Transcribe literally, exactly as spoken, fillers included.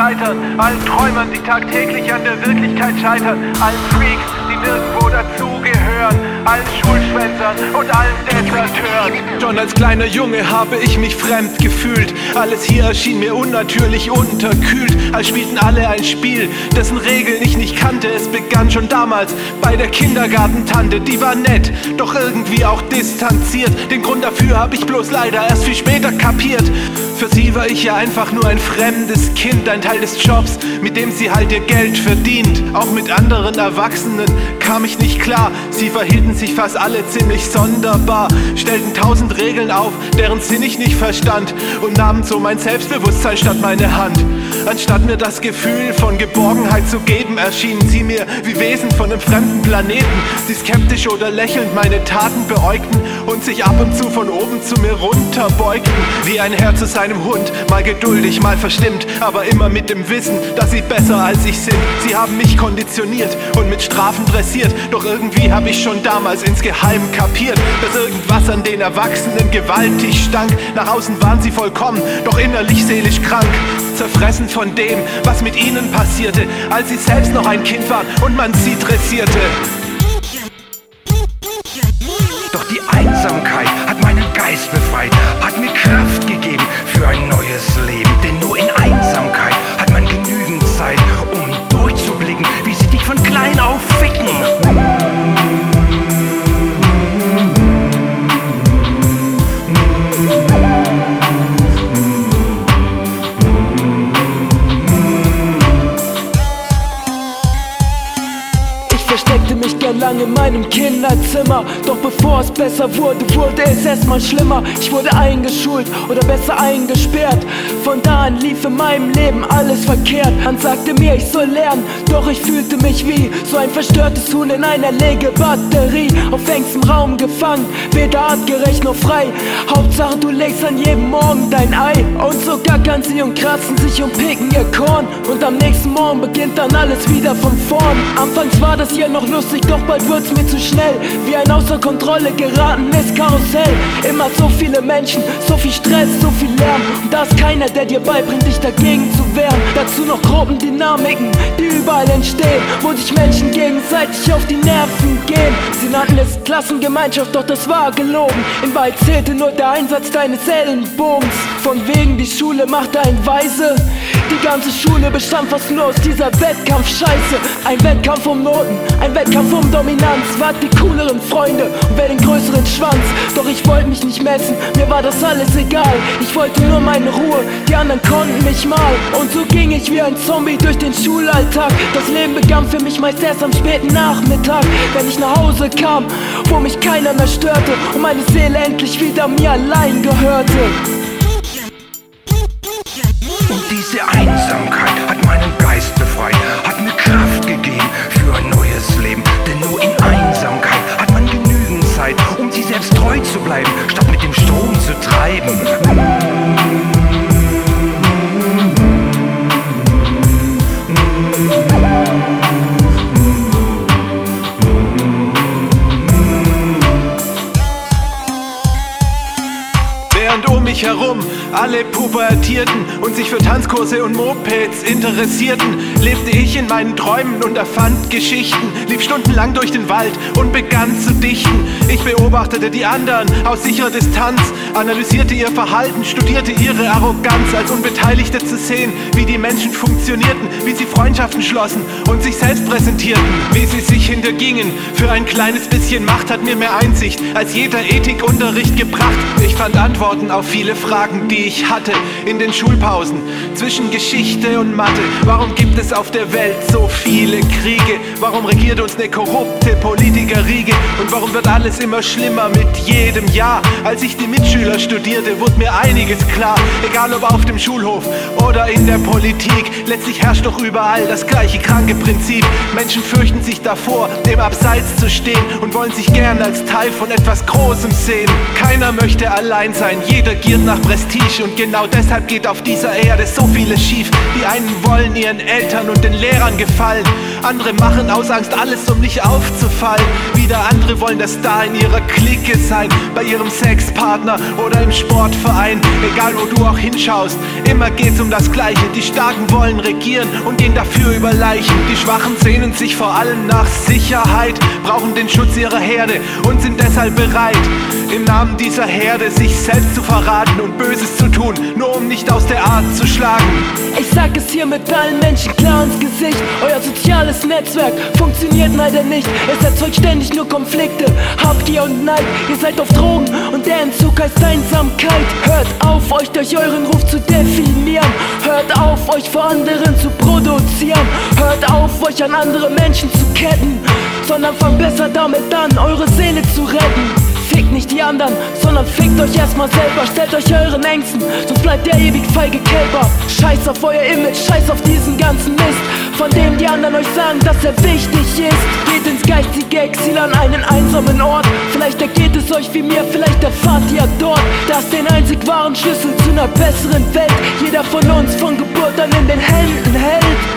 scheitern, allen Träumern, die tagtäglich an der Wirklichkeit scheitern, allen Freaks, die nirgendwo dazugehören, allen Schulschwänzern und allen Deserteuren. Schon als kleiner Junge habe ich mich fremd gefühlt. Alles hier erschien mir unnatürlich unterkühlt, als spielten alle ein Spiel, dessen Regeln ich nicht kannte. Es begann schon damals bei der Kindergartentante, die war nett, doch irgendwie auch distanziert. Den Grund dafür habe ich bloß leider erst viel später kapiert. Für sie war ich ja einfach nur ein fremdes Kind, ein Teil des Jobs, mit dem sie halt ihr Geld verdient. Auch mit anderen Erwachsenen kam ich nicht klar. Sie verhielten sich fast alle ziemlich sonderbar, stellten tausend Regeln auf, deren Sinn ich nicht verstand, und nahmen so mein Selbstbewusstsein statt meine Hand. Anstatt mir das Gefühl von Geborgenheit zu geben, erschienen sie mir wie Wesen von einem fremden Planeten, die skeptisch oder lächelnd meine Taten beäugten und sich ab und zu von oben zu mir runterbeugten. Wie ein Herr zu seinem Hund, mal geduldig, mal verstimmt, aber immer mit dem Wissen, dass sie besser als ich sind. Sie haben mich konditioniert und mit Strafen dressiert, doch irgendwie habe ich schon damals insgeheim kapiert, dass irgendwas an den Erwachsenen gewaltig stank. Nach außen waren sie vollkommen, doch innerlich seelisch krank, zerfressen von dem, was mit ihnen passierte, als sie selbst noch ein Kind waren und man sie dressierte. Doch die Einsamkeit hat meinen Geist befreit, hat mir Kraft gegeben für ein neues Leben. Denn nur in Einsamkeit hat man genügend Zeit, um durchzublicken, wie sie dich von klein auf ficken. Versteckte mich gern lang in meinem Kinderzimmer, doch bevor es besser wurde, wurde es erstmal schlimmer. Ich wurde eingeschult oder besser eingesperrt. Von da an lief in meinem Leben alles verkehrt. Man sagte mir, ich soll lernen, doch ich fühlte mich wie so ein verstörtes Huhn in einer Legebatterie, auf engstem Raum gefangen, weder artgerecht noch frei. Hauptsache du legst an jedem Morgen dein Ei, und so gackern sie und kratzen sich und picken ihr Korn, und am nächsten Morgen beginnt dann alles wieder von vorn. Anfangs war das hier noch lustig, doch bald wird's mir zu schnell, wie ein außer Kontrolle geratenes Karussell. Immer so viele Menschen, so viel Stress, so viel Lärm, und da ist keiner, der dir beibringt, dich dagegen zu wehren. Dazu noch Gruppendynamiken, die überall entstehen, wo sich Menschen gegenseitig auf die Nerven gehen. Sie nannten es Klassengemeinschaft, doch das war gelogen. In Wahrheit zählte nur der Einsatz deines Ellenbogens. Von wegen die Schule machte ein Weise, die ganze Schule bestand fast nur aus dieser Wettkampfscheiße. Ein Wettkampf um Noten, ein Wettkampf um Dominanz. Wer hat die cooleren Freunde und wer den größeren Schwanz? Doch ich wollte mich nicht messen, mir war das alles egal. Ich wollte nur meine Ruhe, die anderen konnten mich mal. Und so ging ich wie ein Zombie durch den Schulalltag. Das Leben begann für mich meist erst am späten Nachmittag, wenn ich nach Hause kam, wo mich keiner mehr störte und meine Seele endlich wieder mir allein gehörte. Und diese Einsamkeit hat meinen Geist befreit, hat mir Kraft gegeben für ein neues Leben. Denn nur in Einsamkeit hat man genügend Zeit, um sich selbst treu zu bleiben, statt mit dem Strom zu treiben. Während um mich herum alle pubertierten und sich für Tanzkurse und Mopeds interessierten, lebte ich in meinen Träumen und erfand Geschichten, lief stundenlang durch den Wald und begann zu dichten. Ich beobachtete die anderen aus sicherer Distanz, analysierte ihr Verhalten, studierte ihre Arroganz, als Unbeteiligte zu sehen, wie die Menschen funktionierten, wie sie Freundschaften schlossen und sich selbst präsentierten, wie sie sich hintergingen. Für ein kleines bisschen Macht hat mir mehr Einsicht als jeder Ethikunterricht gebracht. Ich fand Antworten auf viele Fragen, die ich hatte in den Schulpausen zwischen Geschichte und Mathe. Warum gibt es auf der Welt so viele Kriege? Warum regiert uns eine korrupte Politikerriege? Und warum wird alles immer schlimmer mit jedem Jahr? Als ich die Mitschüler studierte, wurde mir einiges klar. Egal ob auf dem Schulhof oder in der Politik, letztlich herrscht doch überall das gleiche kranke Prinzip. Menschen fürchten sich davor, dem Abseits zu stehen, und wollen sich gern als Teil von etwas Großem sehen. Keiner möchte allein sein, jeder giert nach Prestige. nicht und genau deshalb geht auf dieser Erde so vieles schief. Die einen wollen ihren Eltern und den Lehrern gefallen, andere machen aus Angst alles, um nicht aufzufallen. Wieder andere wollen der Star in ihrer Clique sein, bei ihrem Sexpartner oder im Sportverein. Egal wo du auch hinschaust, immer geht's um das Gleiche. Die Starken wollen regieren und gehen dafür über Leichen. Die Schwachen sehnen sich vor allem nach Sicherheit, brauchen den Schutz ihrer Herde und sind deshalb bereit, im Namen dieser Herde sich selbst zu verraten und Böses zu tun, nur um nicht aus der Art zu schlagen. Ich sag es hier mit allen Menschen klar ins Gesicht: Euer soziales Netzwerk funktioniert leider nicht. Es erzeugt ständig nur Konflikte, Habgier und Neid. Ihr seid auf Drogen und der Entzug heißt Einsamkeit. Hört auf, euch durch euren Ruf zu definieren. Hört auf, euch vor anderen zu produzieren. Hört auf, euch an andere Menschen zu ketten, sondern fangt besser damit an, eure Seele zu retten. Fickt nicht die anderen, sondern fickt euch erstmal selber. Stellt euch euren Ängsten, sonst bleibt der ewig feige Kälber. Scheiß auf euer Image, scheiß auf diesen ganzen Mist, von dem die anderen euch sagen, dass er wichtig ist. Geht ins geistige Exil an einen einsamen Ort. Vielleicht ergeht es euch wie mir, vielleicht erfahrt ihr dort, dass den einzig wahren Schlüssel zu einer besseren Welt jeder von uns von Geburt an in den Händen hält.